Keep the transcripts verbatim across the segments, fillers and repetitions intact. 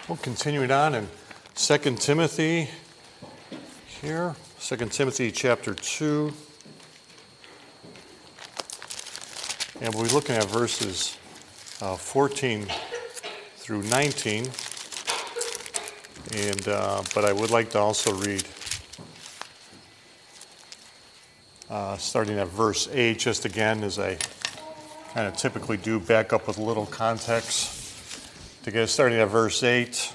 Well, continuing on in Second Timothy here, Second Timothy chapter two. And we'll be looking at verses uh, fourteen through nineteen. And uh, but I would like to also read uh, starting at verse eight, just again, as I kind of typically do, back up with a little context. To get starting at verse eight.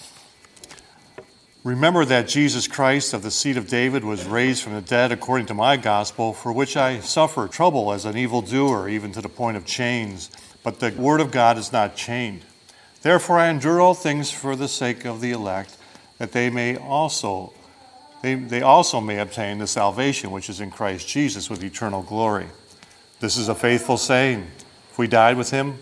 Remember that Jesus Christ of the seed of David was raised from the dead according to my gospel, for which I suffer trouble as an evildoer, even to the point of chains. But the word of God is not chained. Therefore I endure all things for the sake of the elect, that they may also they, they also may obtain the salvation which is in Christ Jesus with eternal glory. This is a faithful saying. If we died with him,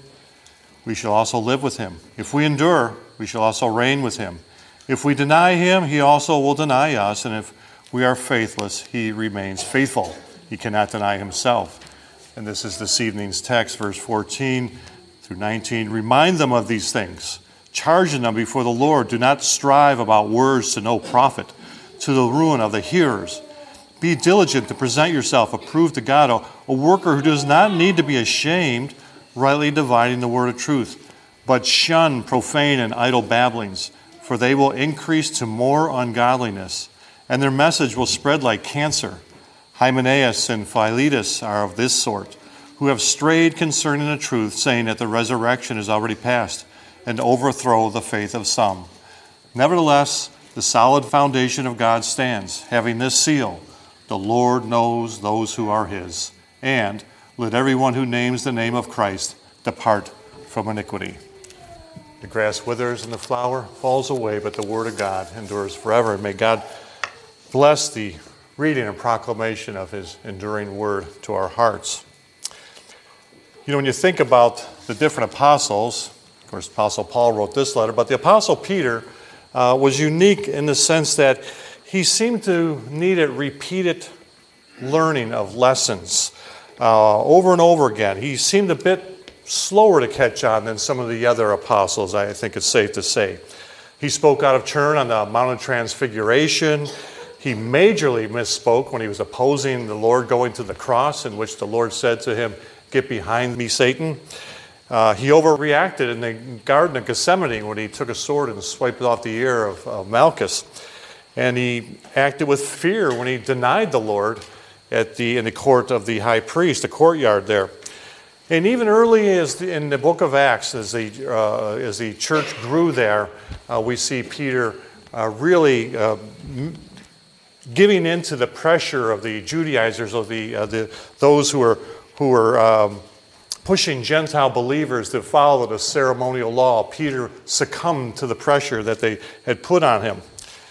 we shall also live with him. If we endure, we shall also reign with him. If we deny him, he also will deny us. And if we are faithless, he remains faithful. He cannot deny himself. And this is this evening's text, verse fourteen through nineteen. Remind them of these things, charging them before the Lord. Do not strive about words to no profit, to the ruin of the hearers. Be diligent to present yourself approved to God, a, a worker who does not need to be ashamed, rightly dividing the word of truth. But shun profane and idle babblings, for they will increase to more ungodliness, and their message will spread like cancer. Hymenaeus and Philetus are of this sort, who have strayed concerning the truth, saying that the resurrection is already past, and overthrow the faith of some. Nevertheless, the solid foundation of God stands, having this seal: the Lord knows those who are his, and let everyone who names the name of Christ depart from iniquity. The grass withers and the flower falls away, but the word of God endures forever. And may God bless the reading and proclamation of his enduring word to our hearts. You know, when you think about the different apostles, of course, Apostle Paul wrote this letter, but the Apostle Peter uh, was unique in the sense that he seemed to need a repeated learning of lessons. Uh, over and over again. He seemed a bit slower to catch on than some of the other apostles, I think it's safe to say. He spoke out of turn on the Mount of Transfiguration. He majorly misspoke when he was opposing the Lord going to the cross, in which the Lord said to him, "Get behind me, Satan." Uh, he overreacted in the Garden of Gethsemane when he took a sword and swiped off the ear of, of Malchus. And he acted with fear when he denied the Lord at the in the court of the high priest, the courtyard there. And even early as the, in the book of Acts, as the, uh, as the church grew there, uh, we see Peter uh, really uh, m- giving in to the pressure of the Judaizers, of the, uh, the those who were, who were um, pushing Gentile believers to follow the ceremonial law. Peter succumbed to the pressure that they had put on him.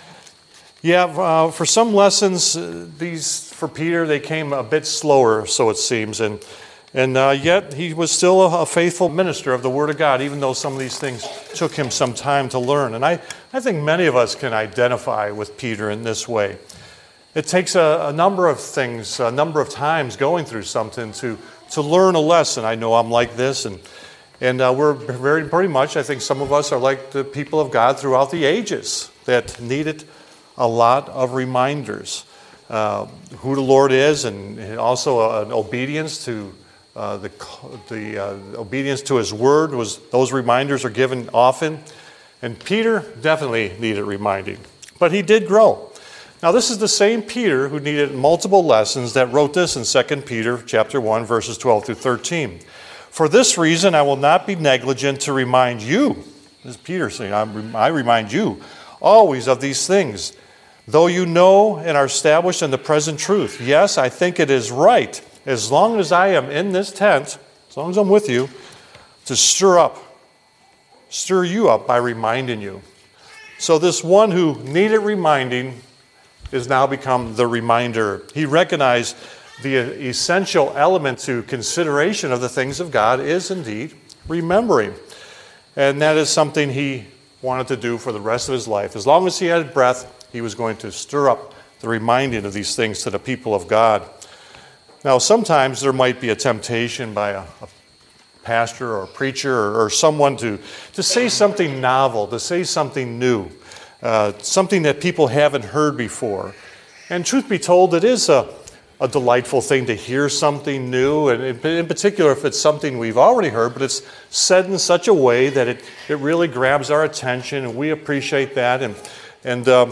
Yeah, uh, for some lessons, uh, these for Peter, they came a bit slower, so it seems, and and uh, yet he was still a, a faithful minister of the Word of God, even though some of these things took him some time to learn. And I, I think many of us can identify with Peter in this way. It takes a, a number of things, a number of times going through something to to learn a lesson. I know I'm like this, and and uh, we're very pretty much, I think some of us are like the people of God throughout the ages that needed a lot of reminders, uh, who the Lord is, and also an obedience to uh, the the uh, obedience to His Word. Was those reminders are given often, and Peter definitely needed reminding, but he did grow. Now, this is the same Peter who needed multiple lessons that wrote this in Second Peter chapter one, verses twelve through thirteen. For this reason, I will not be negligent to remind you. This is Peter saying, I remind you always of these things, though you know and are established in the present truth. Yes, I think it is right, as long as I am in this tent, as long as I'm with you, to stir up, stir you up by reminding you. So this one who needed reminding is now become the reminder. He recognized the essential element to consideration of the things of God is indeed remembering. And that is something he wanted to do for the rest of his life. As long as he had breath, he was going to stir up the reminding of these things to the people of God. Now, sometimes there might be a temptation by a, a pastor or preacher or, or someone to, to say something novel, to say something new, uh, something that people haven't heard before. And truth be told, it is a, a delightful thing to hear something new, and in, in particular if it's something we've already heard, but it's said in such a way that it, it really grabs our attention, and we appreciate that. And, and um,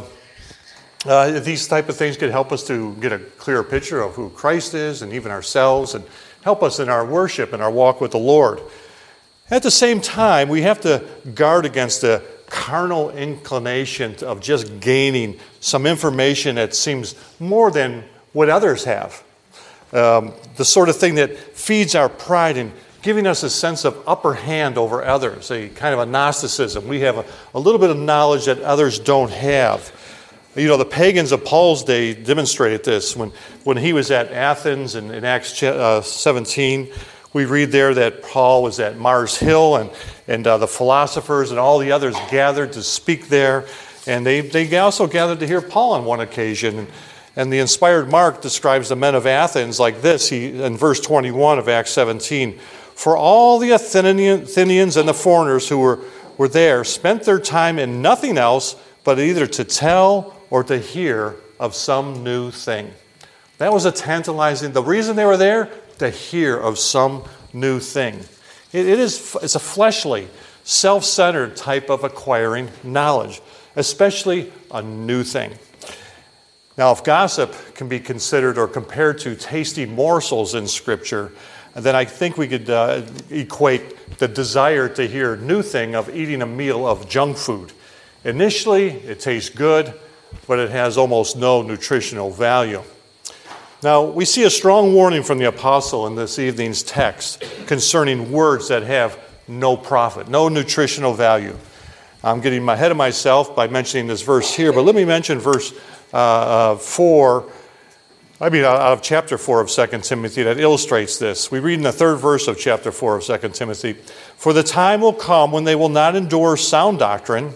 uh, these type of things can help us to get a clearer picture of who Christ is and even ourselves, and help us in our worship and our walk with the Lord. At the same time, we have to guard against the carnal inclination of just gaining some information that seems more than what others have. Um, the sort of thing that feeds our pride and giving us a sense of upper hand over others, a kind of a Gnosticism. We have a, a little bit of knowledge that others don't have. You know, the pagans of Paul's day demonstrated this. When, when he was at Athens in, in Acts uh, seventeen, we read there that Paul was at Mars Hill, and, and uh, the philosophers and all the others gathered to speak there. And they, they also gathered to hear Paul on one occasion. And, and the inspired Mark describes the men of Athens like this, he, in verse twenty-one of Acts seventeen. For all the Athenians and the foreigners who were, were there spent their time in nothing else but either to tell or to hear of some new thing. That was a tantalizing, the reason they were there, to hear of some new thing. It, it is, it's a fleshly, self-centered type of acquiring knowledge, especially a new thing. Now, if gossip can be considered or compared to tasty morsels in Scripture, then I think we could uh, equate the desire to hear a new thing of eating a meal of junk food. Initially, it tastes good, but it has almost no nutritional value. Now, we see a strong warning from the apostle in this evening's text concerning words that have no profit, no nutritional value. I'm getting ahead of myself by mentioning this verse here, but let me mention verse uh, uh, four, I mean, out of chapter four of Second Timothy that illustrates this. We read in the third verse of chapter four of Second Timothy, for the time will come when they will not endure sound doctrine,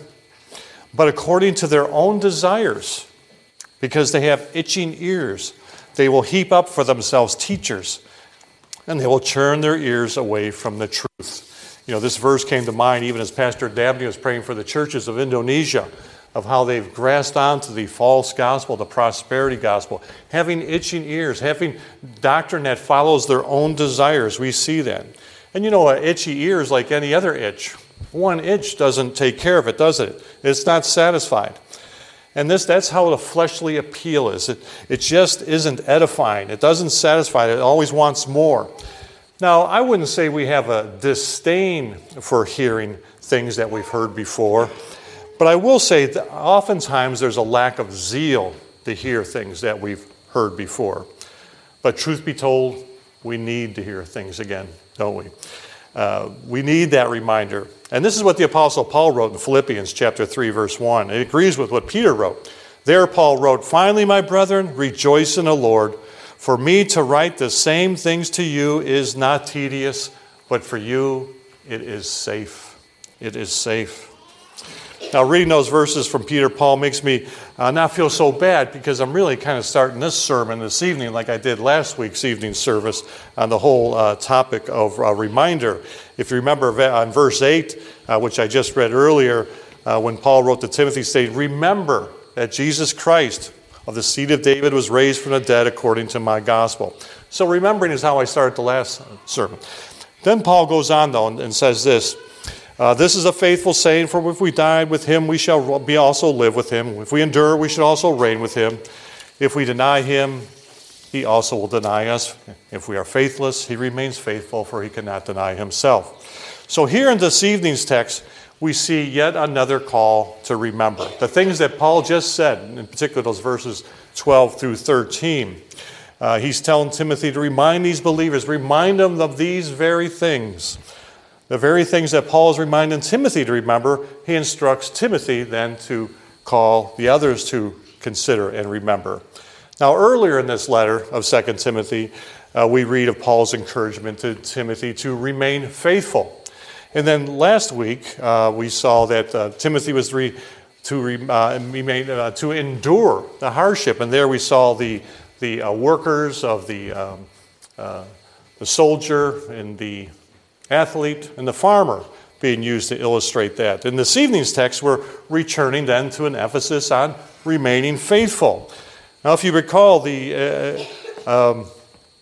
but according to their own desires, because they have itching ears, they will heap up for themselves teachers, and they will turn their ears away from the truth. You know, this verse came to mind even as Pastor Dabney was praying for the churches of Indonesia, of how they've grasped onto the false gospel, the prosperity gospel, having itching ears, having doctrine that follows their own desires. We see that. And you know, an itchy ear is like any other itch. One itch doesn't take care of it, does it? It's not satisfied. And this that's how the fleshly appeal is. It, it just isn't edifying. It doesn't satisfy. It always wants more. Now, I wouldn't say we have a disdain for hearing things that we've heard before, but I will say that oftentimes there's a lack of zeal to hear things that we've heard before. But truth be told, we need to hear things again, don't we? Uh, we need that reminder. And this is what the Apostle Paul wrote in Philippians chapter three, verse one. It agrees with what Peter wrote. There Paul wrote, finally, my brethren, rejoice in the Lord. For me to write the same things to you is not tedious, but for you it is safe. It is safe. Now, reading those verses from Peter, Paul makes me uh, not feel so bad, because I'm really kind of starting this sermon this evening like I did last week's evening service on the whole uh, topic of uh, reminder. If you remember on verse eight, uh, which I just read earlier, uh, when Paul wrote to Timothy, saying, remember that Jesus Christ of the seed of David was raised from the dead according to my gospel. So remembering is how I started the last sermon. Then Paul goes on, though, and says this, Uh, this is a faithful saying, for if we died with him, we shall be also live with him. If we endure, we shall also reign with him. If we deny him, he also will deny us. If we are faithless, he remains faithful, for he cannot deny himself. So here in this evening's text, we see yet another call to remember. The things that Paul just said, in particular those verses twelve through thirteen. Uh, he's telling Timothy to remind these believers, remind them of these very things. The very things that Paul is reminding Timothy to remember, he instructs Timothy then to call the others to consider and remember. Now, earlier in this letter of Second Timothy, uh, we read of Paul's encouragement to Timothy to remain faithful. And then last week, uh, we saw that uh, Timothy was re, to, re, uh, remain, uh, to endure the hardship. And there we saw the, the uh, workers of the, um, uh, the soldier and the athlete and the farmer being used to illustrate that. In this evening's text, we're returning then to an emphasis on remaining faithful. Now, if you recall, the uh, um,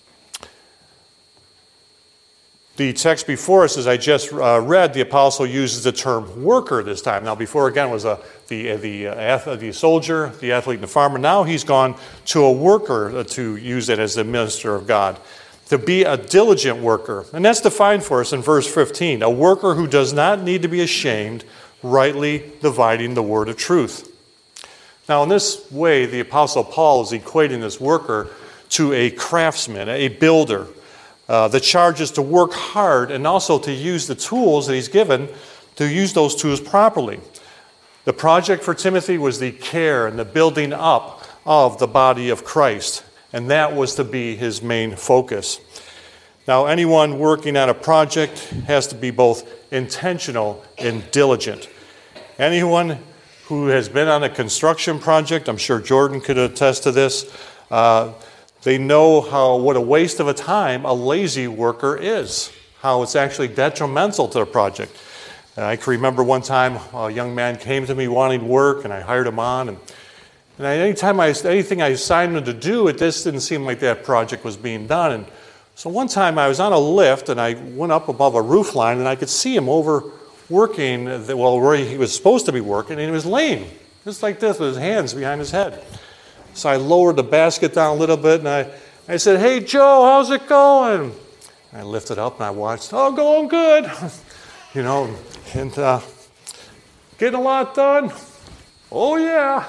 the text before us, as I just uh, read, the apostle uses the term worker this time. Now, before again was a, the the uh, the soldier, the athlete, and the farmer. Now he's gone to a worker to use it as the minister of God. To be a diligent worker. And that's defined for us in verse fifteen. A worker who does not need to be ashamed, rightly dividing the word of truth. Now, in this way, the Apostle Paul is equating this worker to a craftsman, a builder. Uh, the charge is to work hard and also to use the tools that he's given, to use those tools properly. The project for Timothy was the care and the building up of the body of Christ. And that was to be his main focus. Now, anyone working on a project has to be both intentional and diligent. Anyone who has been on a construction project, I'm sure Jordan could attest to this, uh, they know how what a waste of a time a lazy worker is, how it's actually detrimental to the project. Uh, I can remember one time a young man came to me wanting work, and I hired him on, and And anytime I, anything I assigned him to do, it just didn't seem like that project was being done. And so one time I was on a lift, and I went up above a roof line, and I could see him over working, well, where he was supposed to be working, and he was lame, just like this, with his hands behind his head. So I lowered the basket down a little bit, and I, I said, "Hey, Joe, how's it going?" And I lifted up, and I watched, "Oh, going good." You know, and uh, getting a lot done. "Oh, yeah."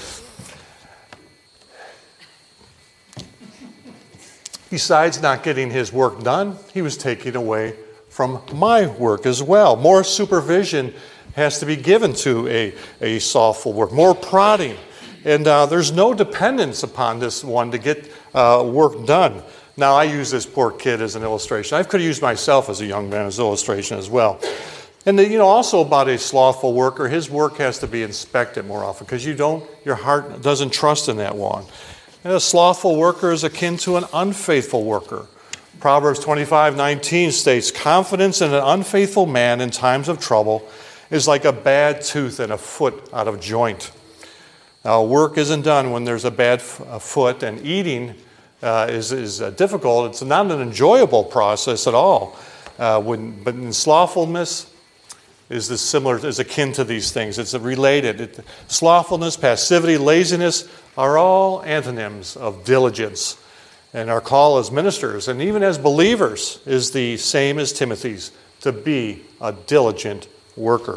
Besides not getting his work done, he was taking away from my work as well. More supervision has to be given to a, a slothful work, more prodding. And uh, there's no dependence upon this one to get uh, work done. Now, I use this poor kid as an illustration. I could have used myself as a young man as an illustration as well. And the, you know, also about a slothful worker, his work has to be inspected more often because you don't, your heart doesn't trust in that one. And a slothful worker is akin to an unfaithful worker. Proverbs twenty-five nineteen states, "Confidence in an unfaithful man in times of trouble is like a bad tooth and a foot out of joint." Now, work isn't done when there's a bad f- a foot, and eating uh, is, is uh, difficult. It's not an enjoyable process at all. Uh, when, but in slothfulness is this similar, is akin to these things. It's related. It, slothfulness, passivity, laziness are all antonyms of diligence. And our call as ministers and even as believers is the same as Timothy's, to be a diligent worker.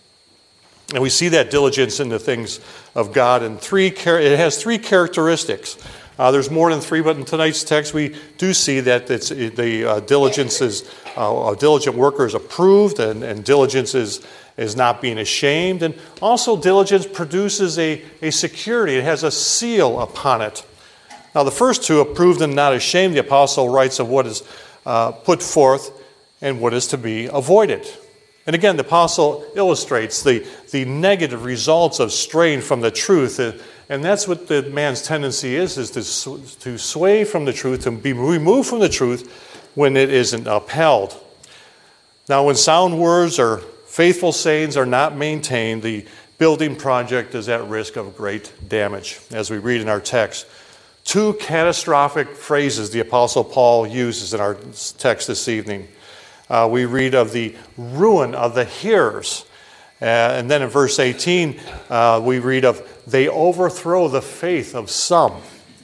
And we see that diligence in the things of God in three, it has three characteristics. Uh, there's more than three, but in tonight's text we do see that it's, the uh, diligence is, uh, a diligent worker is approved, and, and diligence is, is not being ashamed. And also diligence produces a, a security. It has a seal upon it. Now the first two, approved and not ashamed, the apostle writes of what is uh, put forth and what is to be avoided. And again, the apostle illustrates the, the negative results of straying from the truth. And that's what the man's tendency is, is to, to sway from the truth, to be removed from the truth when it isn't upheld. Now, when sound words or faithful sayings are not maintained, the building project is at risk of great damage, as we read in our text. Two catastrophic phrases the Apostle Paul uses in our text this evening. Uh, we read of the ruin of the hearers. Uh, and then in verse eighteen, uh, we read of, they overthrow the faith of some.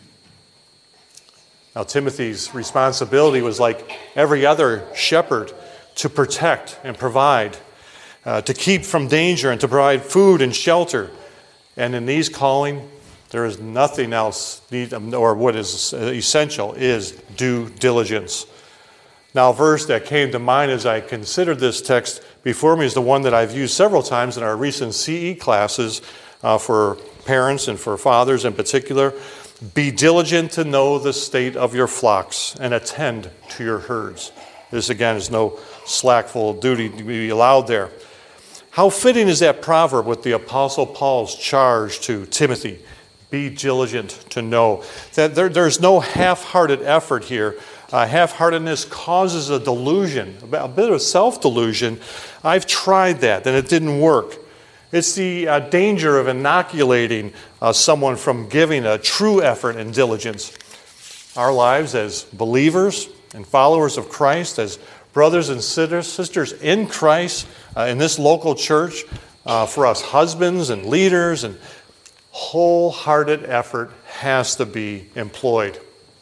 Now, Timothy's responsibility was like every other shepherd, to protect and provide, uh, to keep from danger and to provide food and shelter. And in these calling, there is nothing else, need, or what is essential is due diligence. Now, a verse that came to mind as I considered this text before me is the one that I've used several times in our recent C E classes uh, for parents and for fathers in particular. Be diligent to know the state of your flocks and attend to your herds. This, again, is no slackful duty to be allowed there. How fitting is that proverb with the Apostle Paul's charge to Timothy? Be diligent to know. That there, there's no half-hearted effort here Uh, half-heartedness causes a delusion, a bit of self-delusion. I've tried that, and it didn't work. It's the uh, danger of inoculating uh, someone from giving a true effort and diligence. Our lives as believers and followers of Christ, as brothers and sisters in Christ, uh, in this local church, uh, for us husbands and leaders, and wholehearted effort has to be employed.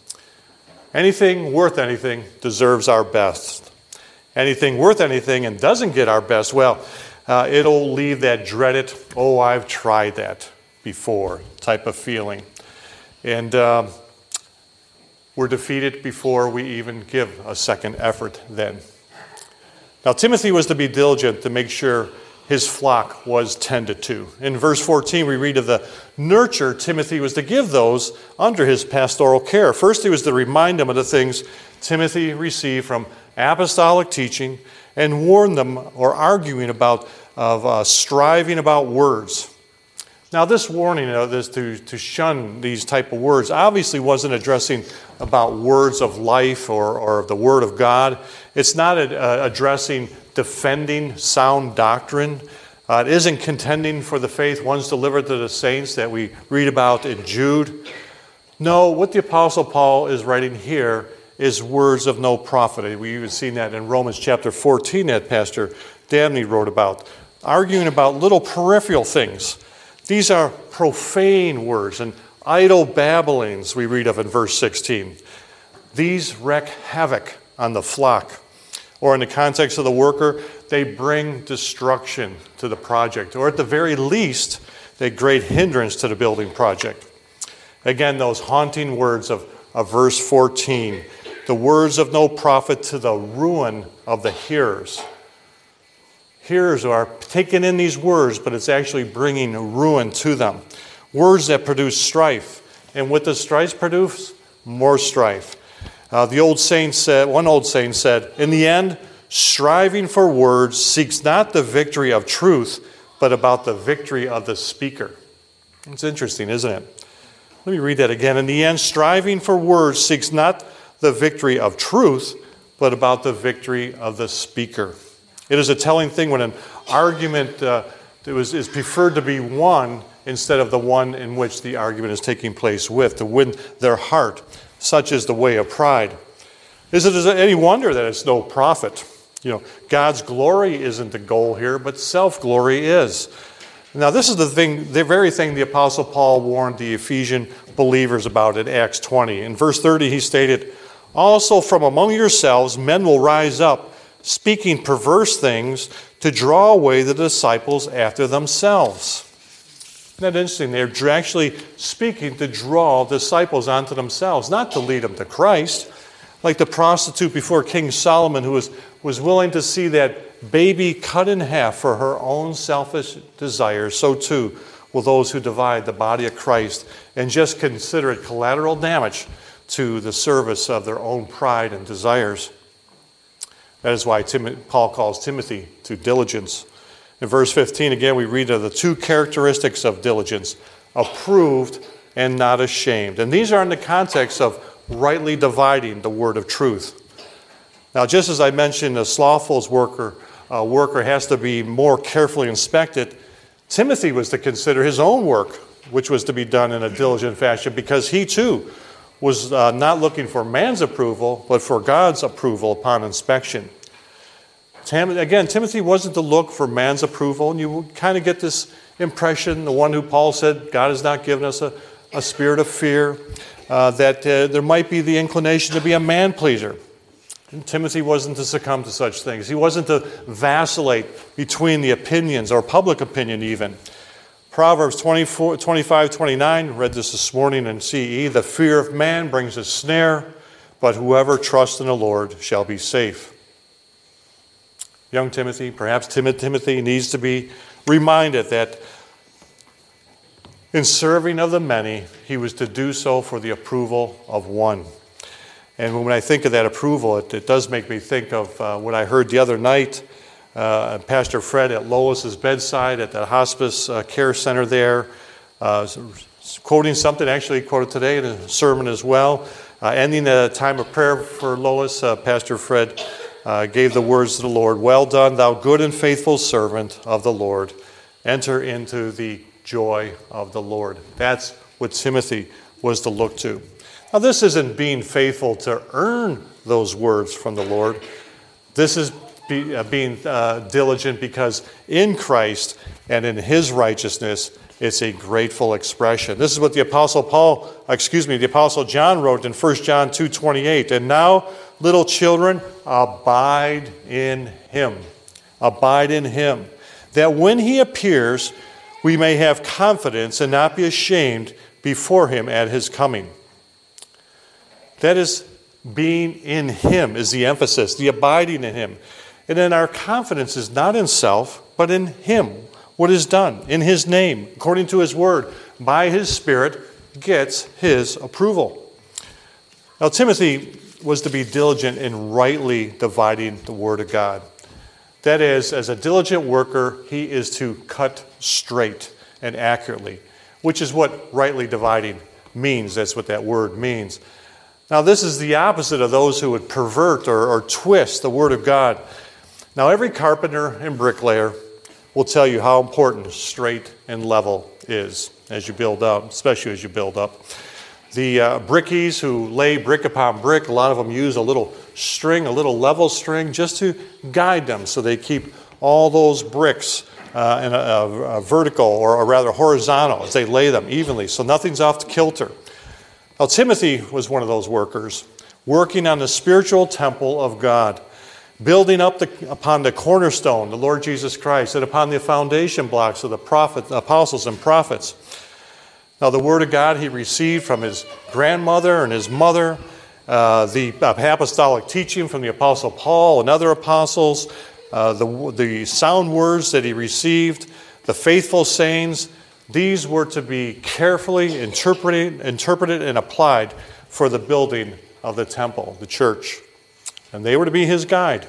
Anything worth anything deserves our best. Anything worth anything and doesn't get our best, well, uh, it'll leave that dreaded, oh, I've tried that before type of feeling. And um, we're defeated before we even give a second effort then. Now, Timothy was to be diligent to make sure his flock was tended to. In verse fourteen, we read of the nurture Timothy was to give those under his pastoral care. First, he was to remind them of the things Timothy received from apostolic teaching and warn them or arguing about of uh, striving about words. Now, this warning of this to, to shun these type of words obviously wasn't addressing about words of life or, or the Word of God. It's not a, uh, addressing defending sound doctrine. Uh, it isn't contending for the faith once delivered to the saints that we read about in Jude. No, what the Apostle Paul is writing here is words of no profit. We've even seen that in Romans chapter fourteen that Pastor Dabney wrote about, arguing about little peripheral things. These are profane words and idle babblings we read of in verse sixteen. These wreak havoc on the flock. Or in the context of the worker, they bring destruction to the project. Or at the very least, they great hindrance to the building project. Again, those haunting words of, of verse fourteen. The words of no profit to the ruin of the hearers. Hearers are taking in these words, but it's actually bringing ruin to them. Words that produce strife. And what does strife produce? More strife. Uh, the old saint said, one old saint said, in the end, striving for words seeks not the victory of truth, but about the victory of the speaker. It's interesting, isn't it? Let me read that again. In the end, striving for words seeks not the victory of truth, but about the victory of the speaker. It is a telling thing when an argument uh, is, is preferred to be won instead of the one in which the argument is taking place with, to win their heart. Such is the way of pride. Is it any wonder that it's no profit? You know, God's glory isn't the goal here, but self-glory is. Now, this is the thing, the very thing the Apostle Paul warned the Ephesian believers about in Acts twenty. In verse thirty, he stated, also from among yourselves men will rise up, speaking perverse things to draw away the disciples after themselves. Isn't that interesting? They're actually speaking to draw disciples onto themselves, not to lead them to Christ. Like the prostitute before King Solomon who was, was willing to see that baby cut in half for her own selfish desires, so too will those who divide the body of Christ and just consider it collateral damage to the service of their own pride and desires. That is why Tim, Paul calls Timothy to diligence. In verse fifteen, again, we read of the two characteristics of diligence, approved and not ashamed. And these are in the context of rightly dividing the word of truth. Now, just as I mentioned, a slothful worker, uh, worker has to be more carefully inspected, Timothy was to consider his own work, which was to be done in a diligent fashion, because he too was uh, not looking for man's approval, but for God's approval upon inspection. Again, Timothy wasn't to look for man's approval, and you kind of get this impression, the one who Paul said, God has not given us a, a spirit of fear, uh, that uh, there might be the inclination to be a man-pleaser. And Timothy wasn't to succumb to such things. He wasn't to vacillate between the opinions, or public opinion even. Proverbs twenty-four, twenty-five, twenty-nine, read this this morning in C E, the fear of man brings a snare, but whoever trusts in the Lord shall be safe. Young Timothy, perhaps timid Timothy, needs to be reminded that in serving of the many, he was to do so for the approval of one. And when I think of that approval, it, it does make me think of uh, what I heard the other night, uh, Pastor Fred at Lois's bedside at the hospice uh, care center there, uh, quoting something actually quoted today in a sermon as well, Uh, ending a time of prayer for Lois, uh, Pastor Fred uh, gave the words to the Lord, "Well done, thou good and faithful servant of the Lord. Enter into the joy of the Lord." That's what Timothy was to look to. Now, this isn't being faithful to earn those words from the Lord. This is be, uh, being uh, diligent because in Christ and in his righteousness, it's a grateful expression. This is what the Apostle Paul, excuse me, the Apostle John wrote in First John two twenty-eight. "And now, little children, abide in him." Abide in him. "That when he appears, we may have confidence and not be ashamed before him at his coming." That is, being in him is the emphasis, the abiding in him. And then our confidence is not in self, but in him. What is done in his name, according to his word, by his Spirit, gets his approval. Now, Timothy was to be diligent in rightly dividing the word of God. That is, as a diligent worker, he is to cut straight and accurately, which is what rightly dividing means. That's what that word means. Now, this is the opposite of those who would pervert or, or twist the word of God. Now, every carpenter and bricklayer will tell you how important straight and level is as you build up, especially as you build up. The uh, brickies who lay brick upon brick, a lot of them use a little string, a little level string, just to guide them so they keep all those bricks uh, in a, a, a vertical or, or rather horizontal as they lay them evenly so nothing's off the kilter. Now, Timothy was one of those workers, working on the spiritual temple of God, building up the, upon the cornerstone, the Lord Jesus Christ, and upon the foundation blocks of the prophet, apostles and prophets. Now, the word of God he received from his grandmother and his mother, uh, the apostolic teaching from the Apostle Paul and other apostles, uh, the, the sound words that he received, the faithful sayings, these were to be carefully interpreted, interpreted and applied for the building of the temple, the church. And they were to be his guide.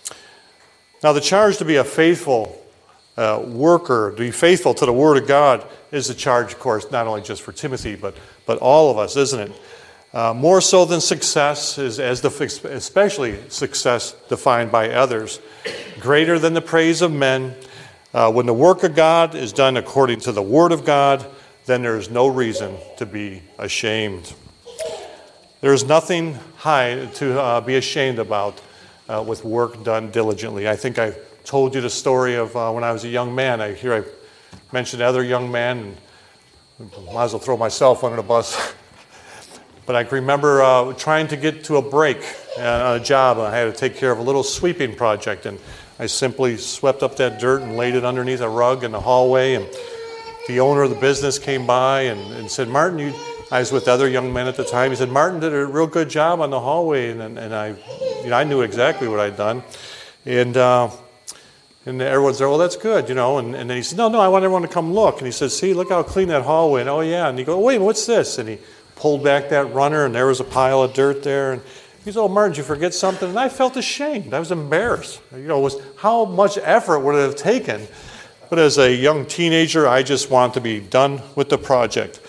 Now, the charge to be a faithful uh, worker, to be faithful to the Word of God, is the charge, of course, not only just for Timothy, but, but all of us, isn't it? Uh, more so than success, is as the, especially success defined by others. Greater than the praise of men. Uh, when the work of God is done according to the Word of God, then there is no reason to be ashamed. There is nothing high to uh, be ashamed about uh, with work done diligently. I think I told you the story of uh, when I was a young man. I hear I mentioned other young men, and might as well throw myself under the bus. But I can remember uh, trying to get to a break on a job, and I had to take care of a little sweeping project, and I simply swept up that dirt and laid it underneath a rug in the hallway, and the owner of the business came by and, and said, "Martin, you..." I was with other young men at the time. He said, "Martin did a real good job on the hallway," and, and I, you know, I knew exactly what I'd done, and uh, and everyone said, "Well, that's good," you know. And, and then he said, "No, no, I want everyone to come look." And he said, "See, look how clean that hallway." And oh yeah, and he goes, "Wait, what's this?" And he pulled back that runner, and there was a pile of dirt there. And he said, "Oh, Martin, did you forget something?" And I felt ashamed. I was embarrassed. You know, it was how much effort would it have taken? But as a young teenager, I just wanted to be done with the project.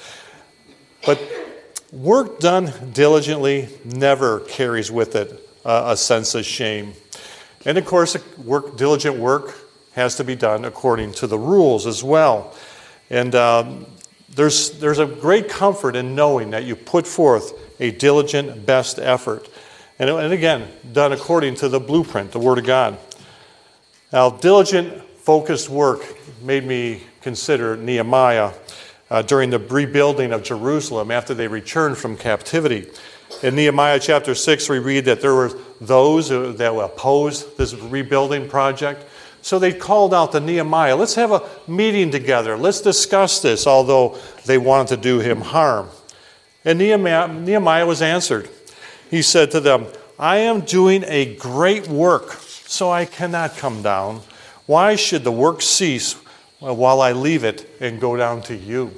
But work done diligently never carries with it a, a sense of shame. And of course, work, diligent work has to be done according to the rules as well. And um, there's, there's a great comfort in knowing that you put forth a diligent best effort. And, and again, done according to the blueprint, the Word of God. Now, diligent, focused work made me consider Nehemiah Uh, during the rebuilding of Jerusalem after they returned from captivity. In Nehemiah chapter six, we read that there were those who, that opposed this rebuilding project. So they called out to Nehemiah, "Let's have a meeting together. Let's discuss this," although they wanted to do him harm. And Nehemiah, Nehemiah was answered. He said to them, "I am doing a great work, so I cannot come down. Why should the work cease while I leave it and go down to you?"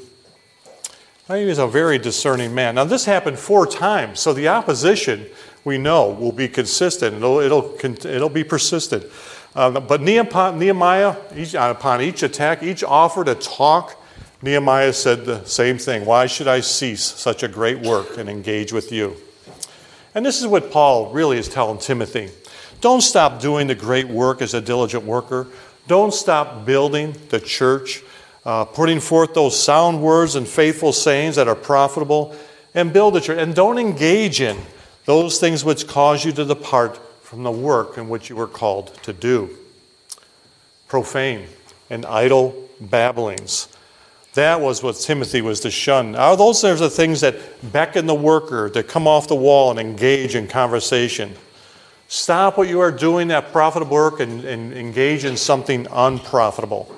He was a very discerning man. Now, this happened four times, so the opposition, we know, will be consistent. It'll, it'll, it'll be persistent. Uh, but Nehemiah, each, upon each attack, each offer to talk, Nehemiah said the same thing. "Why should I cease such a great work and engage with you?" And this is what Paul really is telling Timothy. Don't stop doing the great work as a diligent worker. Don't stop building the church, uh, putting forth those sound words and faithful sayings that are profitable, and build the church. And don't engage in those things which cause you to depart from the work in which you were called to do. Profane and idle babblings. That was what Timothy was to shun. Are those are the things that beckon the worker to come off the wall and engage in conversation? Stop what you are doing, that profitable work, and, and engage in something unprofitable.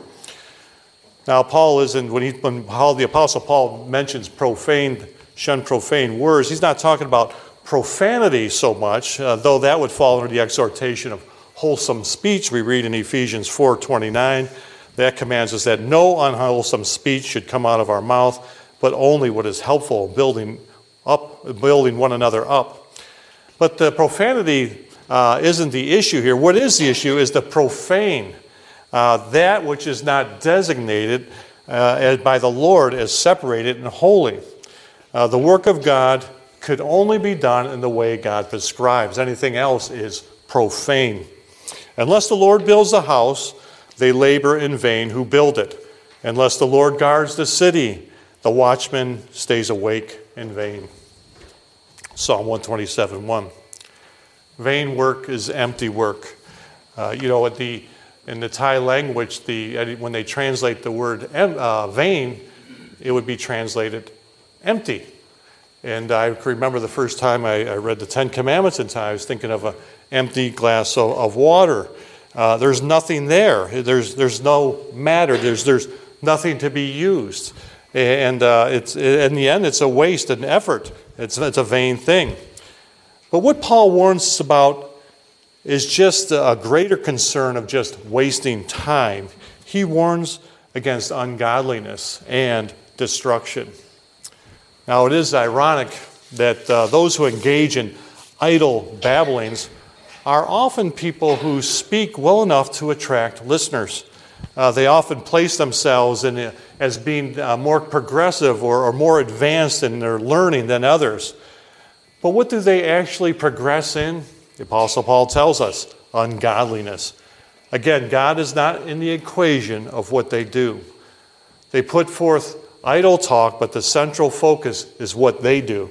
Now, Paul isn't, when, he, when Paul, the Apostle Paul mentions profane, shun profane words, he's not talking about profanity so much, uh, though that would fall under the exhortation of wholesome speech. We read in Ephesians four twenty-nine, that commands us that no unwholesome speech should come out of our mouth, but only what is helpful, building up, building one another up. But the profanity uh, isn't the issue here. What is the issue is the profane, uh, that which is not designated uh, as by the Lord as separated and holy. Uh, the work of God could only be done in the way God prescribes. Anything else is profane. Unless the Lord builds the house, they labor in vain who build it. Unless the Lord guards the city, the watchman stays awake in vain. Psalm one twenty-seven one. Vain work is empty work. Uh, you know, at the, in the Thai language, the, when they translate the word uh, vain, it would be translated empty. And I remember the first time I, I read the Ten Commandments in Thai, I was thinking of an empty glass of, of water. Uh, there's nothing there. There's there's no matter. There's there's nothing to be used, and uh, it's in the end it's a waste, an effort. It's it's a vain thing. But what Paul warns us about is just a greater concern of just wasting time. He warns against ungodliness and destruction. Now it is ironic that uh, those who engage in idle babblings are often people who speak well enough to attract listeners. Uh, they often place themselves in a, as being uh, more progressive or, or more advanced in their learning than others. But what do they actually progress in? The Apostle Paul tells us, ungodliness. Again, God is not in the equation of what they do. They put forth idle talk, but the central focus is what they do.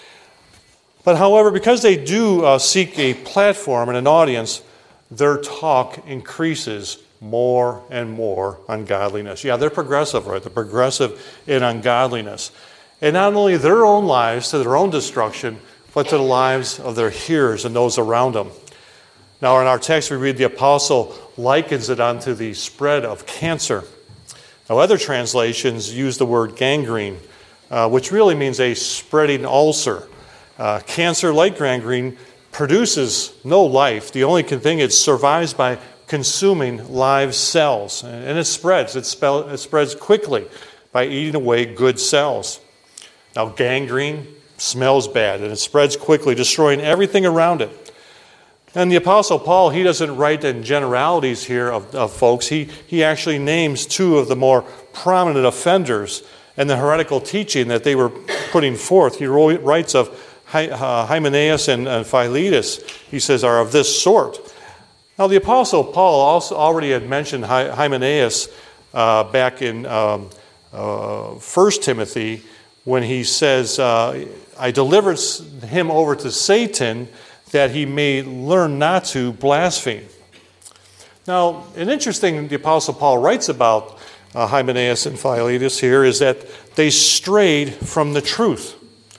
But however, because they do uh, seek a platform and an audience, their talk increases more and more ungodliness. Yeah, they're progressive, right? They're progressive in ungodliness. And not only their own lives to their own destruction, but to the lives of their hearers and those around them. Now in our text we read the apostle likens it unto the spread of cancer. Now other translations use the word gangrene, uh, which really means a spreading ulcer. Uh, cancer, like gangrene, produces no life. The only thing it survives by consuming live cells. And it spreads. It, spell, it spreads quickly by eating away good cells. Now gangrene smells bad and it spreads quickly, destroying everything around it. And the Apostle Paul, he doesn't write in generalities here of, of folks. He, he actually names two of the more prominent offenders and the heretical teaching that they were putting forth. He writes of Hymenaeus and Philetus, he says, are of this sort. Now, the Apostle Paul also already had mentioned Hymenaeus uh, back in um, uh, First Timothy when he says, uh, I delivered him over to Satan that he may learn not to blaspheme. Now, an interesting the Apostle Paul writes about uh, Hymenaeus and Philetus here is that they strayed from the truth.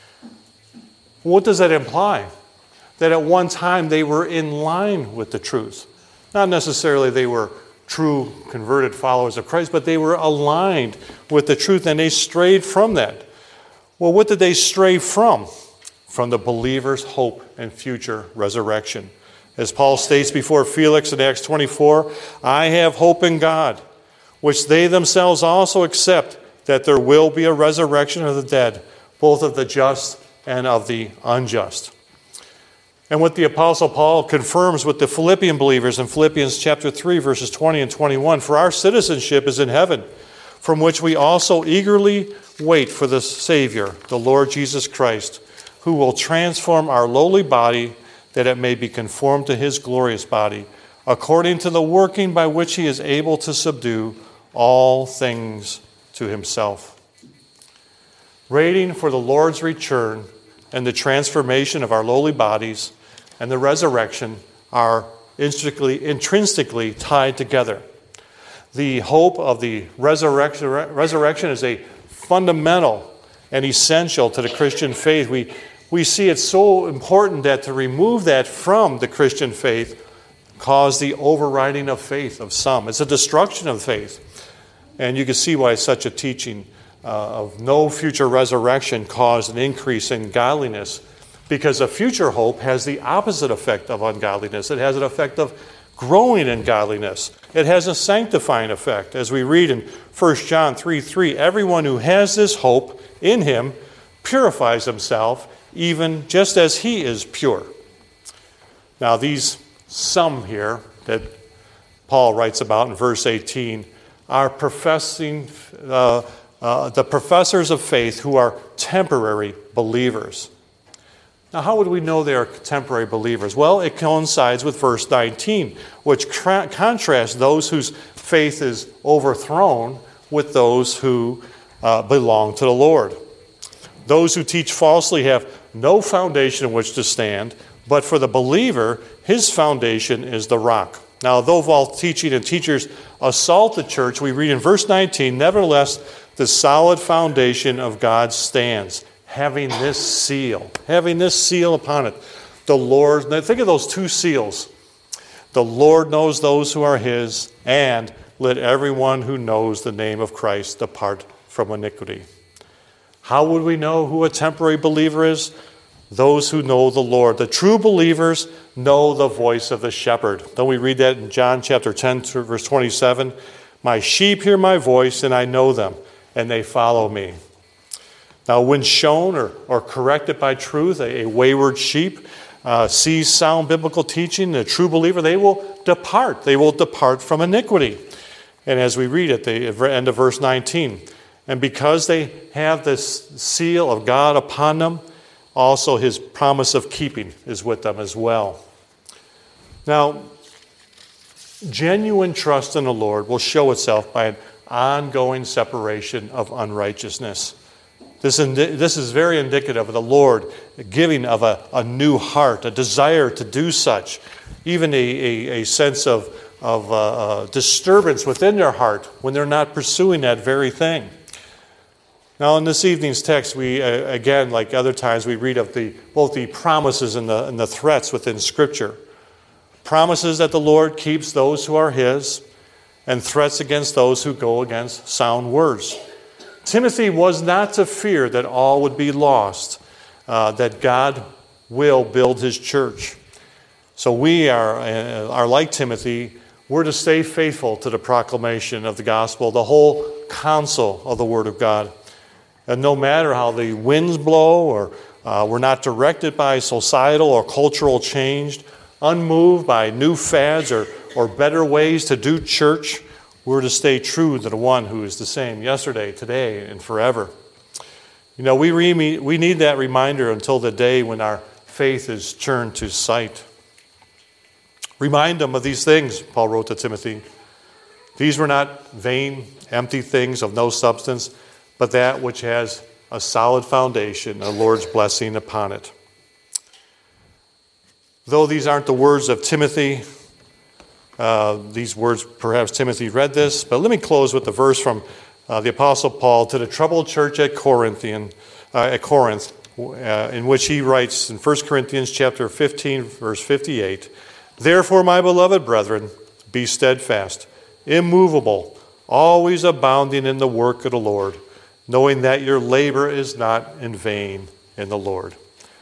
What does that imply? That at one time they were in line with the truth. Not necessarily they were true converted followers of Christ, but they were aligned with the truth and they strayed from that. Well, what did they stray from? From the believer's hope and future resurrection. As Paul states before Felix in Acts twenty-four, I have hope in God, which they themselves also accept, that there will be a resurrection of the dead, both of the just and of the unjust. And what the Apostle Paul confirms with the Philippian believers in Philippians chapter three, verses twenty and twenty-one, for our citizenship is in heaven, from which we also eagerly wait for the Savior, the Lord Jesus Christ, who will transform our lowly body that it may be conformed to his glorious body, according to the working by which he is able to subdue all things to himself. Waiting for the Lord's return and the transformation of our lowly bodies and the resurrection are intrinsically, intrinsically tied together. The hope of the resurrection, resurrection is a fundamental and essential to the Christian faith. We, we see it's so important that to remove that from the Christian faith caused the overriding of faith of some. It's a destruction of faith. And you can see why such a teaching uh, of no future resurrection caused an increase in godliness, because a future hope has the opposite effect of ungodliness. It has an effect of growing in godliness. It has a sanctifying effect. As we read in First John three three, everyone who has this hope in him purifies himself, even just as he is pure. Now, these some here that Paul writes about in verse eighteen are professing, uh, uh, the professors of faith who are temporary believers. Now, how would we know they are temporary believers? Well, it coincides with verse nineteen, which tra- contrasts those whose faith is overthrown with those who uh, belong to the Lord. Those who teach falsely have no foundation in which to stand, but for the believer, his foundation is the rock. Now, though false teaching and teachers assault the church, we read in verse nineteen, nevertheless, the solid foundation of God stands, having this seal, having this seal upon it. The Lord, now think of those two seals. The Lord knows those who are his, and let everyone who knows the name of Christ depart from iniquity. How would we know who a temporary believer is? Those who know the Lord. The true believers know the voice of the shepherd. Don't we read that in John chapter ten, verse twenty-seven? My sheep hear my voice, and I know them, and they follow me. Now, when shown or, or corrected by truth, a, a wayward sheep uh, sees sound biblical teaching, the true believer, they will depart. They will depart from iniquity. And as we read at the end of verse nineteen, and because they have this seal of God upon them, also his promise of keeping is with them as well. Now, genuine trust in the Lord will show itself by an ongoing separation of unrighteousness. This, indi- this is very indicative of the Lord giving of a, a new heart, a desire to do such, even a, a, a sense of, of uh, uh, disturbance within their heart when they're not pursuing that very thing. Now, in this evening's text, we, uh, again, like other times, we read of the both the promises and the, and the threats within Scripture. Promises that the Lord keeps those who are his, and threats against those who go against sound words. Timothy was not to fear that all would be lost, uh, that God will build his church. So we are, uh, are like Timothy. We're to stay faithful to the proclamation of the gospel, the whole counsel of the Word of God. And no matter how the winds blow, or uh, we're not directed by societal or cultural change, unmoved by new fads or, or better ways to do church, we're to stay true to the one who is the same yesterday, today, and forever. You know, we, re- we need that reminder until the day when our faith is turned to sight. Remind them of these things, Paul wrote to Timothy. These were not vain, empty things of no substance, but that which has a solid foundation, the Lord's blessing upon it. Though these aren't the words of Timothy, uh, these words, perhaps Timothy read this, but let me close with the verse from uh, the Apostle Paul to the troubled church at Corinthian, uh, at Corinth, uh, in which he writes in First Corinthians chapter fifteen, verse fifty-eight, therefore, my beloved brethren, be steadfast, immovable, always abounding in the work of the Lord, knowing that your labor is not in vain in the Lord.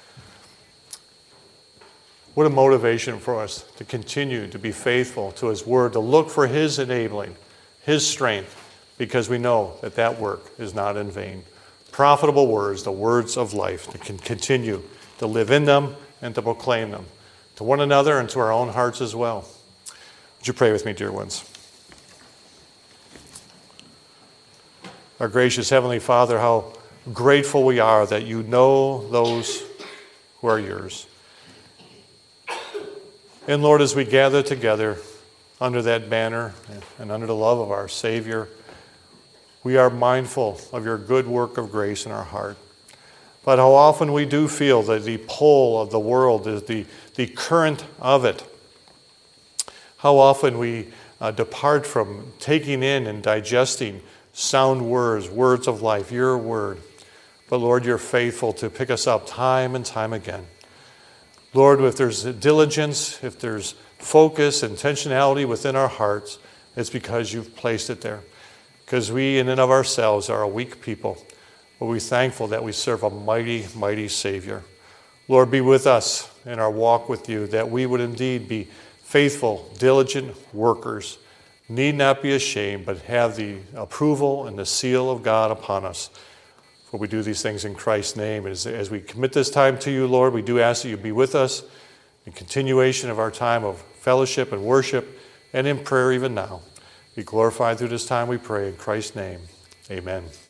What a motivation for us to continue to be faithful to his word, to look for his enabling, his strength, because we know that that work is not in vain. Profitable words, the words of life, to can continue to live in them and to proclaim them to one another and to our own hearts as well. Would you pray with me, dear ones? Our gracious Heavenly Father, how grateful we are that you know those who are yours. And Lord, as we gather together under that banner and under the love of our Savior, we are mindful of your good work of grace in our heart. But how often we do feel that the pull of the world is the, the current of it. How often we uh, depart from taking in and digesting sound words, words of life, your word. But Lord, you're faithful to pick us up time and time again. Lord, if there's diligence, if there's focus, intentionality within our hearts, it's because you've placed it there. Because we in and of ourselves are a weak people. But we're thankful that we serve a mighty, mighty Savior. Lord, be with us in our walk with you, that we would indeed be faithful, diligent workers, need not be ashamed, but have the approval and the seal of God upon us. For we do these things in Christ's name. As, as we commit this time to you, Lord, we do ask that you be with us in continuation of our time of fellowship and worship and in prayer even now. Be glorified through this time, we pray. In Christ's name, amen.